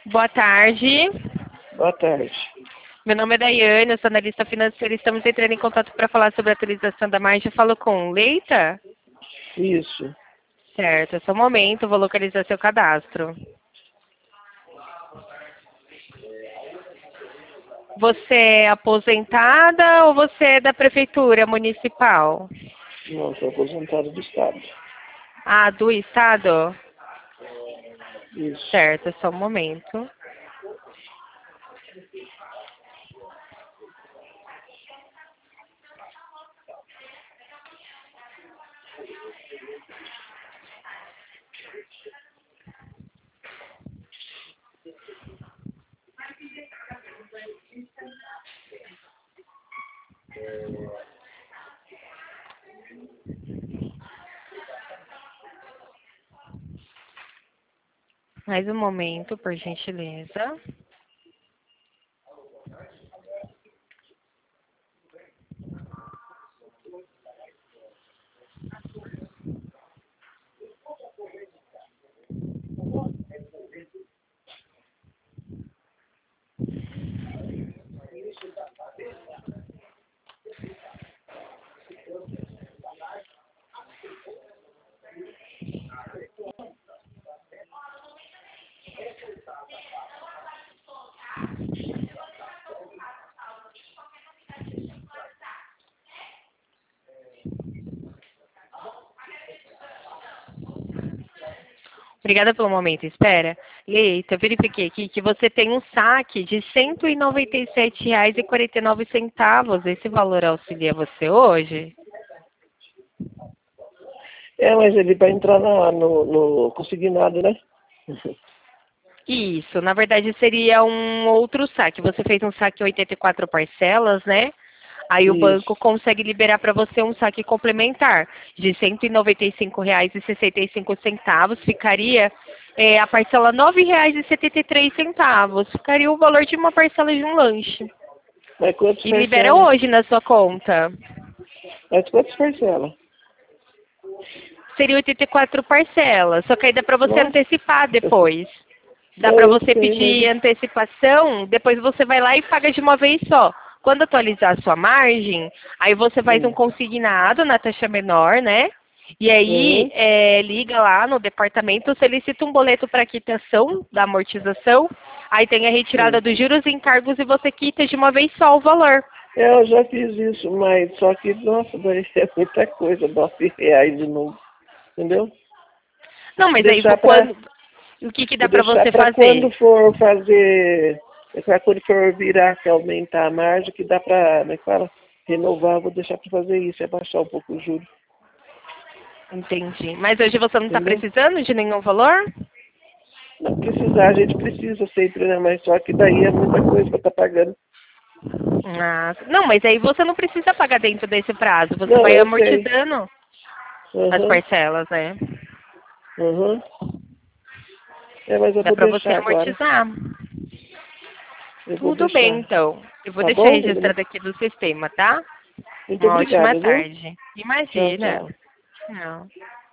Boa tarde. Boa tarde. Meu nome é Daiane, eu sou analista financeira. Estamos entrando em contato para falar sobre a atualização da margem. Eu falo com Leita? Isso. Certo, é só um momento, vou localizar seu cadastro. Você é aposentada ou você é da prefeitura municipal? Não, sou aposentado do Estado. Ah, do estado? Isso. Certo, é só um momento. Mais um momento, por gentileza. Obrigada pelo momento, espera. Leita, eu verifiquei aqui que você tem um saque de R$ 197,49. Esse valor auxilia você hoje? Mas ele vai entrar no consignado, né? Isso, na verdade seria um outro saque. Você fez um saque em 84 parcelas, né? Aí o Isso. banco consegue liberar para você um saque complementar de R$ 195,65. Ficaria a parcela R$ 9,73. Ficaria o valor de uma parcela de um lanche. Mas quantas E libera parcelas? hoje na sua conta. Mas quantas parcelas? Seria 84 parcelas, só que aí dá para você Nossa. antecipar depois. Dá Não, para eu você sei, pedir antecipação, depois você vai lá e paga de uma vez só. Quando atualizar a sua margem, aí você faz um consignado na taxa menor, né? E aí liga lá no departamento, solicita um boleto para quitação da amortização, aí tem a retirada dos juros e encargos e você quita de uma vez só o valor. Eu já fiz isso, mas só que, nossa, daí é muita coisa, R$ 9 de novo. Entendeu? Não, mas aí Deixar pra, quando, o que que vou dá para deixar você para quando fazer? for fazer, para quando for virar, que aumentar a margem, que dá para, como é que fala? Renovar, vou deixar para fazer isso, é baixar um pouco o juro. Entendi. Mas hoje você não está Entendeu? precisando de nenhum valor? Não precisar, a gente precisa sempre, né? Mas só que daí é muita coisa para estar pagando. Ah, não, mas aí você não precisa pagar dentro desse prazo. Você Não, vai eu sei. amortizando as Uhum, parcelas, né? uhum. Mas eu Dá vou para você deixar agora. amortizar. Eu vou Tudo bem, deixar. então. Eu vou Tá deixar bom? registrado aqui no sistema, tá? Muito Uma ótima obrigada, viu? tarde. Tchau, Imagina. tchau. Não.